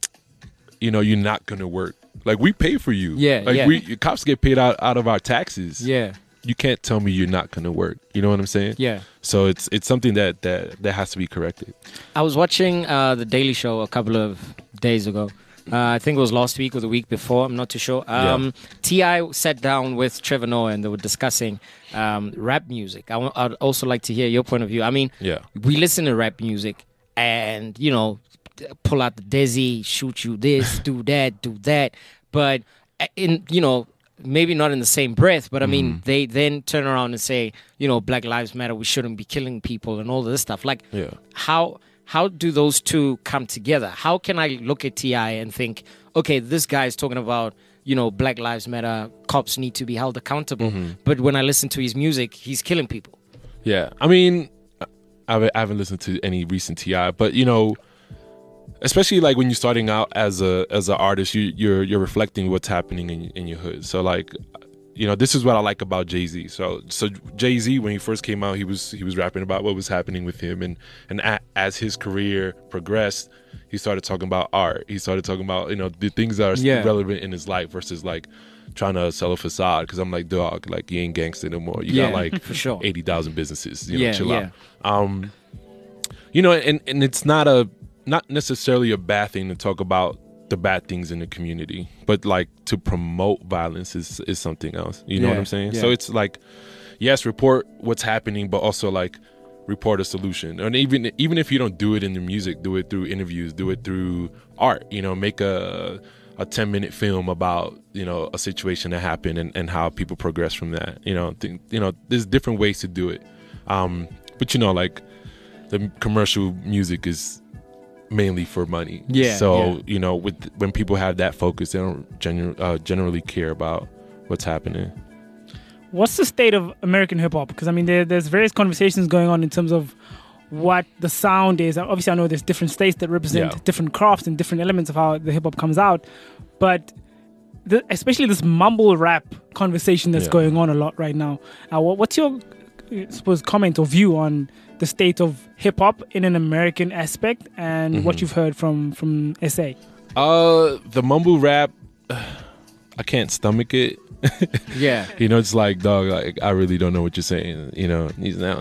you know, you're not gonna work? Like we pay for you. Yeah, Like yeah. we cops get paid out out of our taxes. yeah, You can't tell me you're not gonna work. You know what I'm saying? yeah. So it's it's something that that that has to be corrected. I was watching uh, the Daily Show a couple of days ago. Uh, I think it was last week or the week before. I'm not too sure. Um, T I sat down with Trevor Noah and they were discussing um, rap music. I w- I'd also like to hear your point of view. I mean, Yeah. we listen to rap music and, you know, pull out the Desi, shoot you this, do that, do that. But, uh, in you know, maybe not in the same breath, but I mean, they then turn around and say, you know, Black Lives Matter, we shouldn't be killing people and all this stuff. Like, Yeah. how how do those two come together? How can I look at T I and think, okay, this guy is talking about, you know, Black Lives Matter, cops need to be held accountable. But when I listen to his music, he's killing people. Yeah. I mean, I haven't- I haven't listened to any recent T I, but you know, especially like when you're starting out as a as an artist, you you're you're reflecting what's happening in in your hood. So like, you know, this is what I like about Jay-Z. So so Jay-Z, when he first came out, he was he was rapping about what was happening with him, and and a, as his career progressed, he started talking about art. He started talking about, you know, the things that are Yeah. relevant in his life versus like trying to sell a facade. Because I'm like, dog, like you ain't gangster no more. You Yeah, got like for sure. eighty thousand businesses. You know, Yeah, chill yeah. out. Um, you know, and and it's not a not necessarily a bad thing to talk about the bad things in the community, but like to promote violence is is something else. You know what Yeah, I'm saying? yeah. So it's like, yes, report what's happening, but also like report a solution. And even even if you don't do it in the music, do it through interviews, do it through art. You know, make a a ten minute film about, you know, a situation that happened and, and how people progress from that. You know, th- you know, there's different ways to do it. Um, but you know, like the commercial music is mainly for money. Yeah, So yeah. you know, with when people have that focus, they don't genu- uh, generally care about what's happening. What's the state of American hip hop? Because I mean, there, there's various conversations going on in terms of what the sound is. Obviously, I know there's different states that represent Yeah. different crafts and different elements of how the hip hop comes out, but the, especially this mumble rap conversation that's Yeah. going on a lot right now. Uh, what, what's your, I suppose, comment or view on the state of hip hop in an American aspect and Mm-hmm. what you've heard from from S A? Uh, the mumble rap, I can't stomach it. Yeah. You know, it's like, dog, like, I really don't know what you're saying. You know, he's now,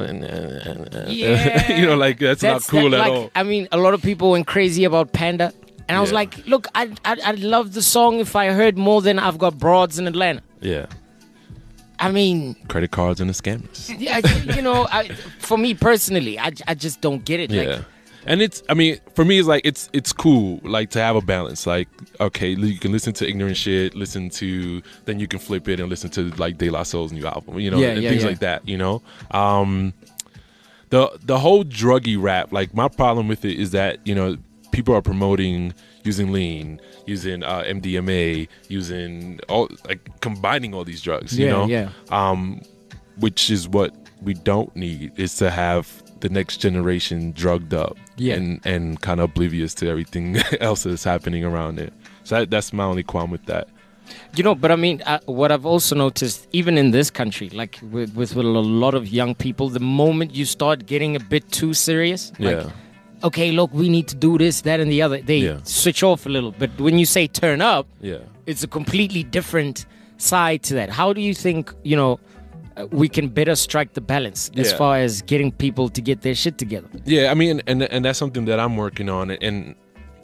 Yeah. you know, like that's, not cool that, at like, all. I mean, a lot of people went crazy about Panda. And I was Yeah. like, look, I'd, I'd, I'd love the song if I heard more than I've got broads in Atlanta. Yeah, I mean, credit cards and the scammers. yeah, you know, I, for me personally, I, I just don't get it. Yeah. Like, And it's, I mean, for me, it's like, it's it's cool, like, to have a balance. Like, okay, you can listen to ignorant shit, listen to, then you can flip it and listen to, like, De La Soul's new album, you know, Yeah, and yeah, things yeah. like that, you know? Um, the the whole druggy rap, like, my problem with it is that, you know, people are promoting using lean, using uh, M D M A, using, all, like, combining all these drugs, you Yeah, know? yeah. Um, which is what we don't need, is to have the next generation drugged up Yeah. and and kind of oblivious to everything else that's happening around it. So that, that's my only qualm with that. You know, but I mean, uh, what I've also noticed, even in this country, like with, with a lot of young people, the moment you start getting a bit too serious, like, Yeah. okay, look, we need to do this, that, and the other, they Yeah. switch off a little. But when you say turn up, Yeah. it's a completely different side to that. How do you think, you know, uh, we can better strike the balance as Yeah. far as getting people to get their shit together? Yeah, I mean, and and that's something that I'm working on, and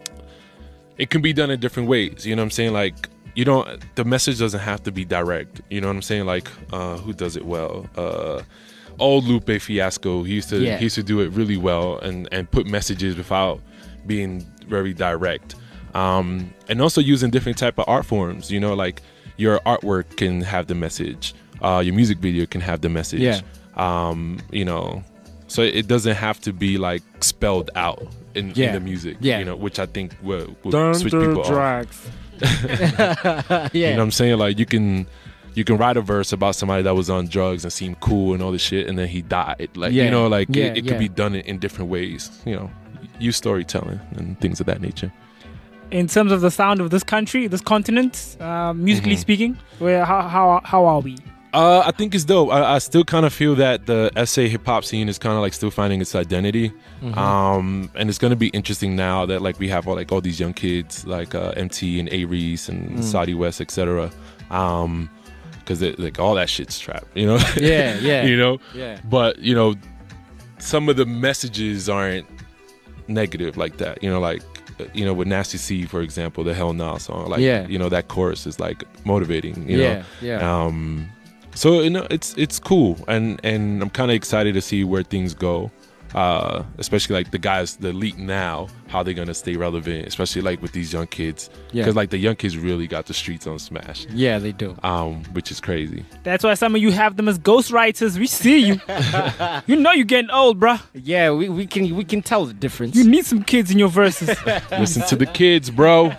it can be done in different ways. You know what I'm saying? Like, you don't, the message doesn't have to be direct. You know what I'm saying? Like, uh, who does it well? Uh, old Lupe Fiasco, he used to Yeah. he used to do it really well and and put messages without being very direct. Um, and also using different type of art forms. You know, like your artwork can have the message. Uh, your music video can have the message. Yeah. Um, you know, so it doesn't have to be like spelled out in, Yeah. in the music. Yeah. You know, which I think will, will switch people off. Drags. yeah. You know what I'm saying? Like you can you can write a verse about somebody that was on drugs and seemed cool and all this shit, and then he died. Like Yeah. you know, like Yeah, it, it yeah. could be done in, in different ways. You know, use storytelling and things of that nature. In terms of the sound of this country, this continent, uh, musically Mm-hmm. speaking, where how how how are we? Uh, I think it's dope. I, I still kind of feel that the S A hip hop scene is kind of like still finding its identity, um, and it's gonna be interesting now that like we have all like all these young kids like uh, M T and A Reese and Saudi West, et cetera. Um, because like all that shit's trap, you know. Yeah, yeah. you know. Yeah. But you know, some of the messages aren't negative like that. You know, like you know with Nasty C, for example, the Hell Nah song. Like Yeah. you know that chorus is like motivating. You Yeah, know. yeah. Um, so you know it's it's cool, and and I'm kind of excited to see where things go. Uh, especially like the guys, the elite now, how they're gonna stay relevant, especially like with these young kids, Yeah. because like the young kids really got the streets on smash, Yeah, they do. um, which is crazy. That's why some of you have them as ghostwriters. We see you. You know you're getting old, bruh. Yeah, we, we can we can tell the difference. You need some kids in your verses. Listen to the kids, bro.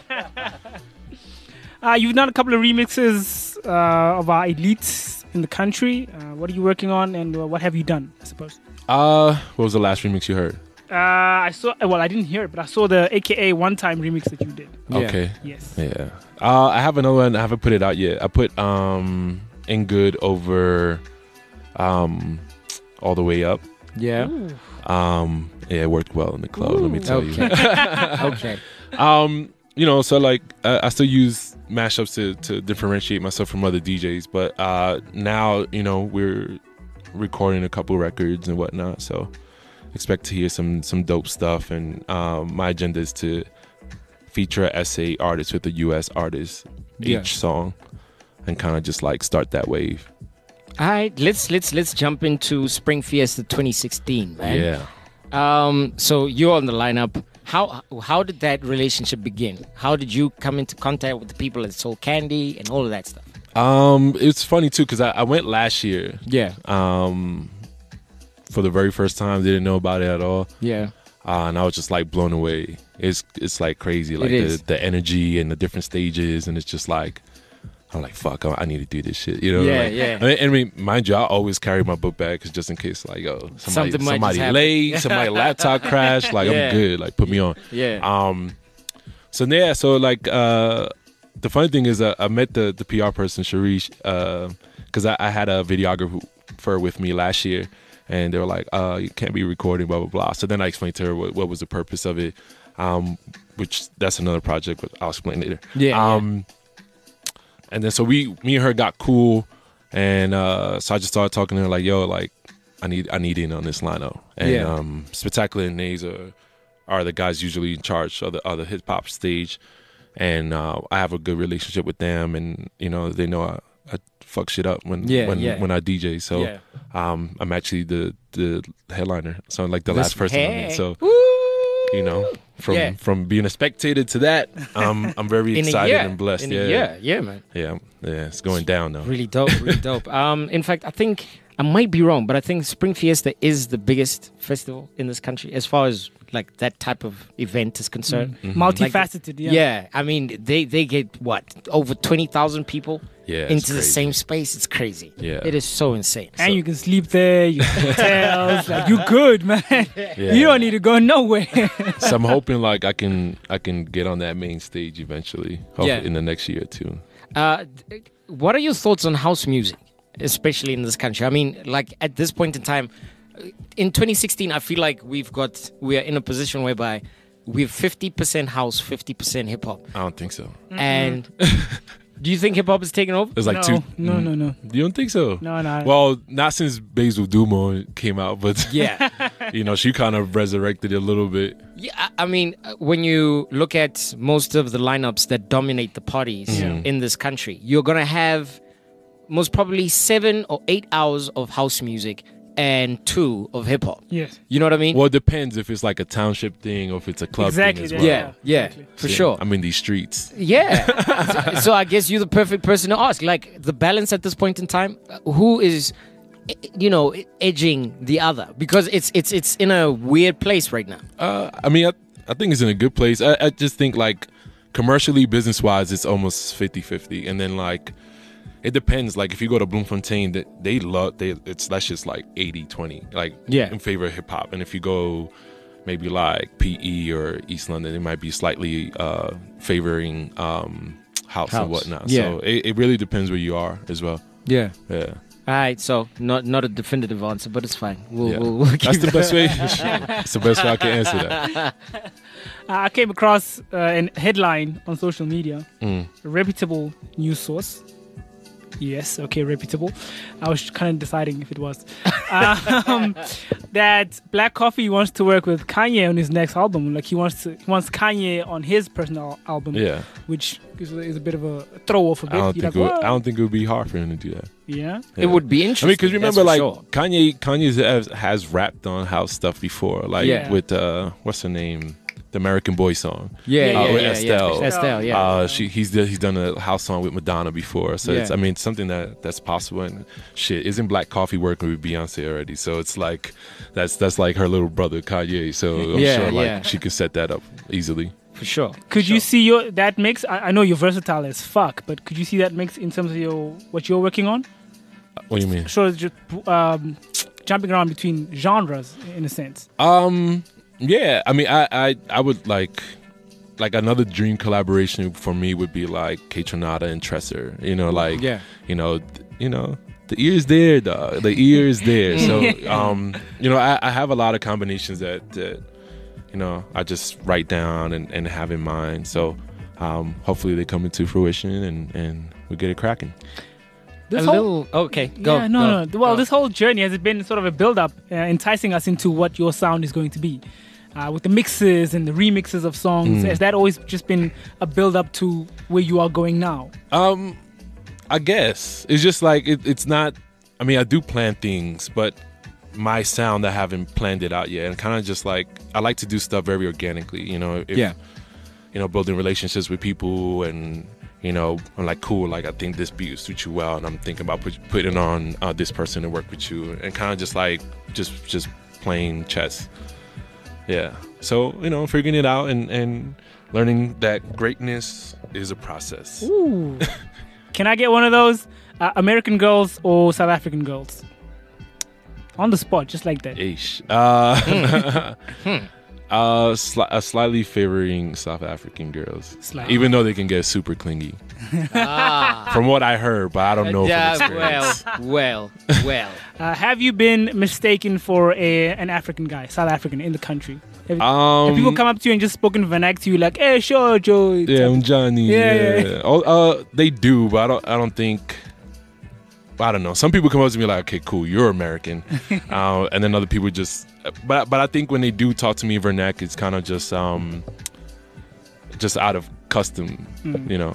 Uh, you've done a couple of remixes uh, of our elites in the country. Uh, what are you working on, and uh, what have you done, I suppose? Uh, what was the last remix you heard? Uh, I saw, well, I didn't hear it, but I saw the A K A One Time remix that you did. Yeah. Okay, Yes. yeah. Uh, I have another one. I haven't put it out yet. I put um, In Good over um, All the Way Up. Yeah. Um, yeah, it worked well in the club. Let me tell you. Okay. okay. Um, you know, so like I, I still use mashups to, to differentiate myself from other D Js, but uh, now you know we're recording a couple records and whatnot, so expect to hear some some dope stuff. And um, my agenda is to feature a S A artist with a U S artist Yeah. each song, and kind of just like start that wave. All right, let's let's let's jump into Spring Fiesta twenty sixteen, man. Yeah. Um, so you're on the lineup. How how did that relationship begin? How did you come into contact with the people at Soul Candy and all of that stuff? Um, it's funny too because I, I went last year. Yeah. Um, for the very first time, didn't know about it at all. Yeah. Uh, and I was just like blown away. It's it's like crazy, like It is. the, the energy and the different stages, and it's just like I'm like fuck, I, I need to do this shit, you know? Yeah, like, yeah. I mean, I mean, mind you, I always carry my book bag 'cause just in case, like, yo, somebody, Something might somebody just happen. late, somebody laptop crash, like Yeah. I'm good, like put me on. Yeah. Um, so yeah, so like uh, the funny thing is, uh, I met the the P R person Sharish, uh, because I, I had a videographer with me last year. And they were like, uh, you can't be recording, blah, blah, blah. So then I explained to her what, what was the purpose of it, um, which that's another project, but I'll explain later. Yeah, yeah. Um, and then so we, me and her got cool. And uh, so I just started talking to her like, yo, like, I need I need in on this lineup. And Yeah. um, Spectacular and Nays are, are the guys usually in charge of the, of the hip-hop stage. And uh, I have a good relationship with them. And, you know, they know I, I fuck shit up when Yeah, when, yeah. when I D J. So Yeah. um, I'm actually the the headliner, so I'm like the last Listen, person on hey. it. So Woo! you know, from Yeah. from being a spectator to that, um, I'm very In a excited year. and blessed. In yeah, a year. Yeah, man. yeah, yeah. It's going down though. Really dope, really dope. Um, in fact, I think I might be wrong, but I think Spring Fiesta is the biggest festival in this country as far as like that type of event is concerned. Multifaceted, yeah. Yeah, I mean they they get what over twenty thousand people Yeah, it's into the crazy. same space. It's crazy. Yeah. it is so insane. And So- you can sleep there, you can hotels, like you good, man. Yeah. You don't need to go nowhere. So I'm hoping like I can I can get on that main stage eventually. Hopefully Yeah. in the next year or two. Uh, d- what are your thoughts on house music, especially in this country? I mean, like at this point in time, uh, in twenty sixteen, I feel like we've got we are in a position whereby we're fifty percent house, fifty percent hip hop. I don't think so. And do you think hip hop is taking over? It's like no, two. no, no, no. You don't think so? No, no. Well, not since Basil Dumo came out, but Yeah, you know, she kind of resurrected it a little bit. yeah. I I mean, uh, when you look at most of the lineups that dominate the parties in this country, you're gonna have most probably seven or eight hours of house music and two of hip hop. Yes. You know what I mean? Well, it depends if it's like a township thing or if it's a club Exactly, thing as well. yeah, yeah, exactly. for Yeah, sure. I'm in these streets. Yeah. so, so I guess you're the perfect person to ask. Like the balance at this point in time, uh, who is you know, edging the other because it's it's it's in a weird place right now. Uh, I mean, I, I think it's in a good place. I, I just think like commercially, business wise, it's almost fifty-fifty. And then like, it depends. Like if you go to Bloemfontein, they, they love, they, it's, that's just like eighty twenty, like Yeah. in favor of hip hop. And if you go maybe like P E or East London, it might be slightly uh, favoring um, house, House. and whatnot. Yeah. So it, it really depends where you are as well. Yeah. Yeah. All right, so not not a definitive answer, but it's fine. We'll, Yeah. we'll, we'll keep That's the that. best way. It's the best way I can answer that. I came across uh, a headline on social media, Mm. a reputable news source. Yes, okay, reputable. I was kind of deciding if it was. um, that Black Coffee wants to work with Kanye on his next album. Like he wants to, he wants Kanye on his personal album. Yeah. Which is, is a bit of a throw off a I bit. don't You're think like, it would, I "Whoa." don't think it would be hard for him to do that. Yeah. It would be interesting. I mean, because that's remember, for like sure. Kanye, Kanye has, has rapped on house stuff before, like Yeah. with uh, what's her name, the American Boy song. yeah, Yeah, yeah, uh, yeah, with yeah, Estelle. yeah. Estelle, yeah. Uh, she he's the, he's done a house song with Madonna before, so it's Yeah. I mean something that that's possible. And shit, isn't Black Coffee working with Beyonce already? So it's like that's that's like her little brother Kanye. So I'm Yeah, sure like yeah. she could set that up easily. For sure. Could you see your that mix? I, I know you're versatile as fuck, but could you see that mix in terms of your what you're working on? What do you mean? Sure, it's just um, jumping around between genres in a sense. Um, yeah, I mean, I, I, I would like, like another dream collaboration for me would be like Kaytranada and Tresser. You know, like, Yeah. you know, th- you know, the ear's there, dog. The ear is there. So, um, you know, I, I have a lot of combinations that, that, you know, I just write down and, and have in mind. So, um, hopefully they come into fruition and, and we get it cracking. This a whole- little. Okay, go. yeah, no, go, no. Well, go. this whole journey has it been sort of a build-up, uh, enticing us into what your sound is going to be, uh, with the mixes and the remixes of songs. Mm. Has that always just been a build-up to where you are going now? Um, I guess it's just like it, it's not. I mean, I do plan things, but my sound, I haven't planned it out yet, and kind of just like I like to do stuff very organically. You know, if, Yeah. You know, building relationships with people, and you know, I'm like, cool. Like, I think this beat would suit you well, and I'm thinking about put, putting on uh, this person to work with you, and kind of just like just just playing chess. Yeah. So you know, figuring it out and and learning that greatness is a process. Ooh. Can I get one of those? Uh, American Girls or South African Girls? On the spot, just like that. Ish. Uh, uh, sli- uh, slightly favoring South African girls, Slightly. even though they can get super clingy. Ah. From what I heard, but I don't know Yeah, from experience. well, well, well. Uh, have you been mistaken for a an African guy, South African, in the country? Have, Um, have people come up to you and just spoken vernac to you like, "Hey, sure, Joe." yeah, I'm Johnny. Yeah, Yeah, yeah. Oh, uh, they do, but I don't. I don't think. I don't know. Some people come up to me like, "Okay, cool, you're American," uh, and then other people just. But but I think when they do talk to me vernac, it's kind of just um, just out of custom, Mm. you know.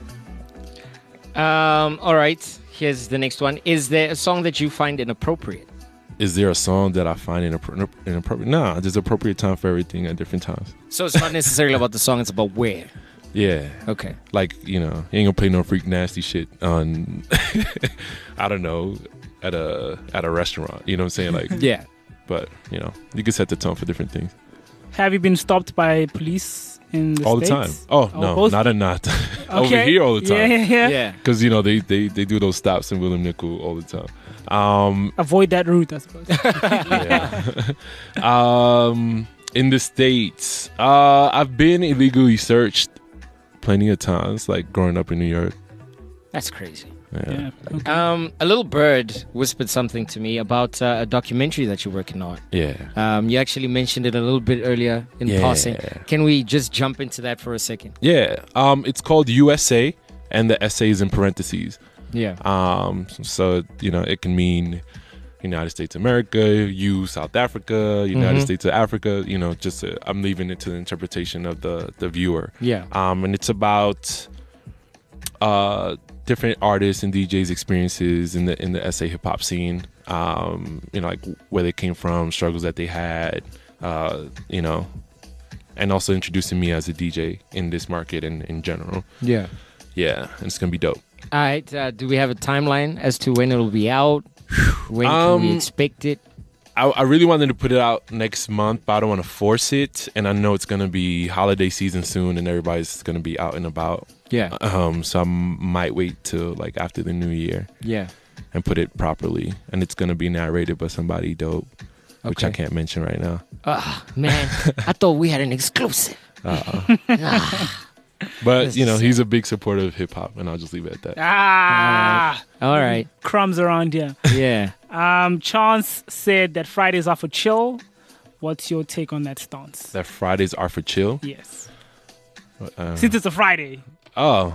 Um. All right. Here's the next one. Is there a song that you find inappropriate? Is there a song that I find inappro- inappropriate? Nah, there's appropriate time for everything at different times. So it's not necessarily about the song. It's about where. Yeah. Okay. Like, you know, you ain't gonna play no freak nasty shit on, I don't know, at a at a restaurant. You know what I'm saying? Like, Yeah. but, you know, you can set the tone for different things. Have you been stopped by police in the all the time. States? Oh, Oh, no, both? not a not. Over Okay. here all the time. Yeah, yeah, yeah. Yeah. Because, you know, they, they, they do those stops in William Nickel all the time. Um, Avoid that route, I suppose. yeah. um, in the States, uh, I've been illegally searched plenty of times, like growing up in New York. That's crazy. Yeah. yeah. Okay. Um, a little bird whispered something to me about uh, a documentary that you're working on. Yeah. Um, you actually mentioned it a little bit earlier in Yeah. passing. Can we just jump into that for a second? Yeah. Um, it's called U S A, and the essay is in parentheses. Yeah. Um, so, you know, it can mean United States of America, you South Africa, United Mhm. States of Africa. You know, just uh, I'm leaving it to the interpretation of the the viewer. Yeah. Um, and it's about uh different artists and D Js' experiences in the in the S A hip hop scene. Um, you know, like where they came from, struggles that they had. Uh, you know, and also introducing me as a D J in this market and in general. Yeah. Yeah, and it's gonna be dope. All right. Uh, do we have a timeline as to when it'll be out? When can we Um, expect it? I, I really wanted to put it out next month, but I don't want to force it. And I know it's going to be holiday season soon, and everybody's going to be out and about. Yeah, Um, so I m- might wait till like after the new year yeah. and put it properly. And it's going to be narrated by somebody dope, which I Okay. can't mention right now. Ah, man, I thought we had an exclusive. Ah, But, you know, Yes. he's a big supporter of hip hop, and I'll just leave it at that. Ah, all right. crumbs around here. Yeah. Um, Chance said that Fridays are for chill. What's your take on that stance? That Fridays are for chill. Yes. Uh, Since it's a Friday, oh.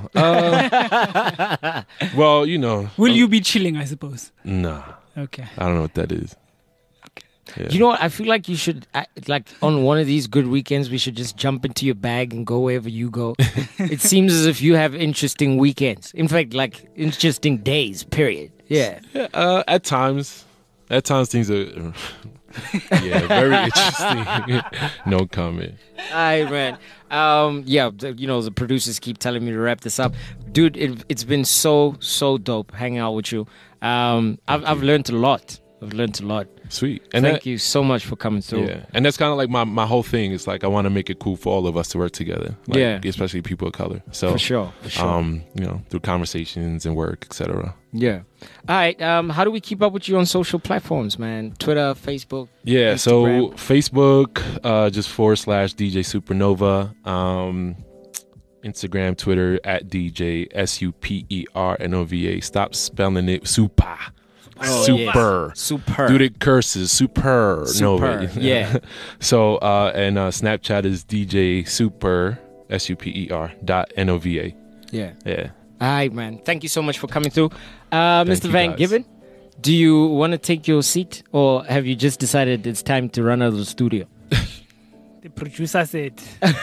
Uh, well, you know. will uh, you be chilling, I suppose? Nah. Okay. I don't know what that is. Yeah. You know what? I feel like you should, I- like, on one of these good weekends, we should just jump into your bag and go wherever you go. It seems as if you have interesting weekends. In fact, like, interesting days, period. Yeah. Yeah, uh, at times, at times things are, yeah, very interesting. No comment. All right, man. Um, yeah, the- you know, the producers keep telling me to wrap this up. Dude, it, it's been so, so dope hanging out with you. Um, I've, I've learned a lot. I've learned a lot. Sweet. And Thank that, you so much for coming through. Yeah, and that's kind of like my, my whole thing. It's like I want to make it cool for all of us to work together. Like, Yeah. especially people of color. So For sure, for sure. um, you know, through conversations and work, et cetera. Yeah. All right. Um, how do we keep up with you on social platforms, man? Twitter, Facebook. Yeah, so Instagram. Facebook, uh, just forward slash D J Supernova. Um, Instagram, Twitter, at D J S U P E R N O V A. Stop spelling it super. Oh, super. yeah. Super. Dude, it curses. Super. Super, Nova. yeah. So, uh, and uh, Snapchat is D J Super, S U P E R dot N O V A. Yeah. Yeah. All right, man. Thank you so much for coming through. Uh, Mister you, Van guys. Given, do you want to take your seat or have you just decided it's time to run out of the studio? The producer said,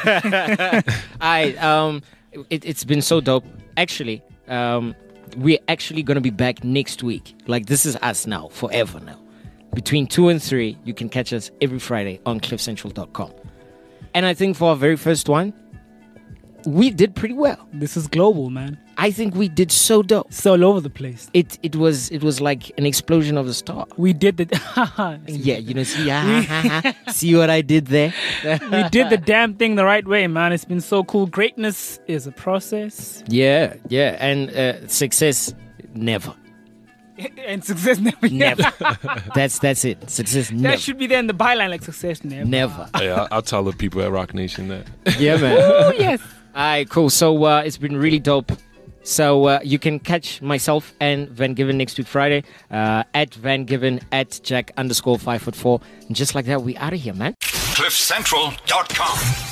I um, it, it's been so dope. Actually, um, we're actually gonna be back next week. Like this is us now, forever now. Between two and three, you can catch us every Friday on cliff central dot com. And I think for our very first one, we did pretty well. this is global, man. I think we did so dope. It's all over the place. It it was it was like an explosion of a star. We did the Yeah, you know, see, ah, ha, ha, see what I did there? we did the damn thing the right way, man. It's been so cool. Greatness is a process, Yeah, yeah, and uh, success never, and success never. never. that's that's it. Success That never, should be there in the byline, like success never. never. Yeah, I'll, I'll tell the people at Rock Nation that. Yeah, man. Oh yes. All right, cool. So uh, it's been really dope. So uh, you can catch myself and Van Given next week Friday uh, at Van Given at Jack underscore five foot four, and just like that, we out of here, man. cliff central dot com.